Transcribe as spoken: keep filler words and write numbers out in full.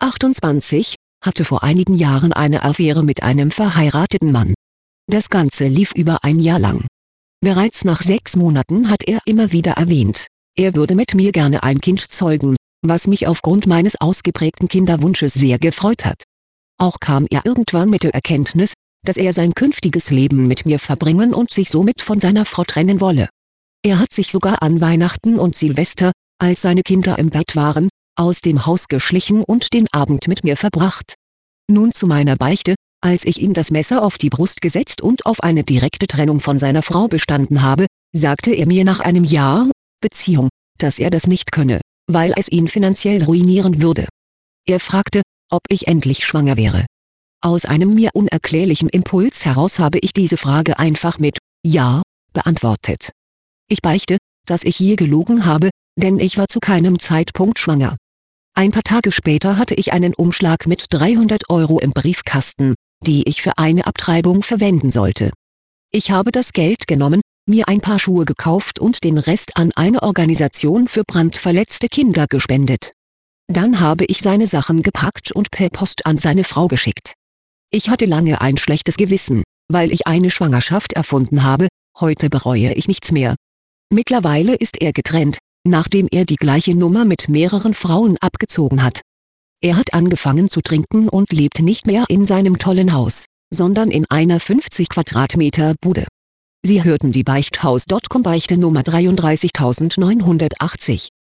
achtundzwanzig, hatte vor einigen Jahren eine Affäre mit einem verheirateten Mann. Das Ganze lief über ein Jahr lang. Bereits nach sechs Monaten hat er immer wieder erwähnt, er würde mit mir gerne ein Kind zeugen, was mich aufgrund meines ausgeprägten Kinderwunsches sehr gefreut hat. Auch kam er irgendwann mit der Erkenntnis, dass er sein künftiges Leben mit mir verbringen und sich somit von seiner Frau trennen wolle. Er hat sich sogar an Weihnachten und Silvester, als seine Kinder im Bett waren, aus dem Haus geschlichen und den Abend mit mir verbracht. Nun zu meiner Beichte: Als ich ihm das Messer auf die Brust gesetzt und auf eine direkte Trennung von seiner Frau bestanden habe, sagte er mir nach einem Jahr Beziehung, dass er das nicht könne, weil es ihn finanziell ruinieren würde. Er fragte, ob ich endlich schwanger wäre. Aus einem mir unerklärlichen Impuls heraus habe ich diese Frage einfach mit »Ja« beantwortet. Ich beichte, dass ich je gelogen habe, denn ich war zu keinem Zeitpunkt schwanger. Ein paar Tage später hatte ich einen Umschlag mit dreihundert Euro im Briefkasten, die ich für eine Abtreibung verwenden sollte. Ich habe das Geld genommen, mir ein paar Schuhe gekauft und den Rest an eine Organisation für brandverletzte Kinder gespendet. Dann habe ich seine Sachen gepackt und per Post an seine Frau geschickt. Ich hatte lange ein schlechtes Gewissen, weil ich eine Schwangerschaft erfunden habe, heute bereue ich nichts mehr. Mittlerweile ist er getrennt, nachdem er die gleiche Nummer mit mehreren Frauen abgezogen hat. Er hat angefangen zu trinken und lebt nicht mehr in seinem tollen Haus, sondern in einer fünfzig Quadratmeter Bude. Sie hörten die Beichthaus Punkt com Beichte Nummer dreiunddreißigtausendneunhundertachtzig.